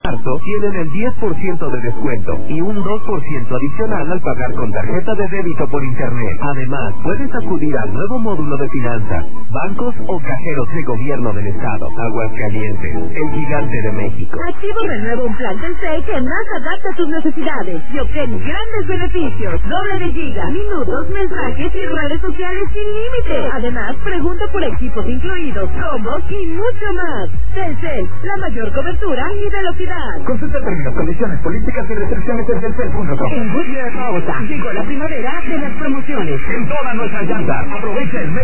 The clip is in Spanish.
marzo tienen el 10% de descuento y un 2% adicional al pagar con tarjeta de débito por internet. Además, puedes acudir al nuevo módulo de finanzas, bancos o cajeros de gobierno del estado. Aguascalientes, el gigante de México. Activo renueva un plan Telcel que más adapta a tus necesidades y obtén grandes beneficios. Doble de giga, minutos, mensajes y redes sociales sin límite. Además, pregunta por equipos incluidos, combos y mucho más. Telcel, la mayor cobertura y velocidad. Consulta términos, condiciones, políticas y restricciones en telcel.com. En Goodyear Auto llegó la primavera de las promociones. En todas nuestras llantas, aprovecha el mes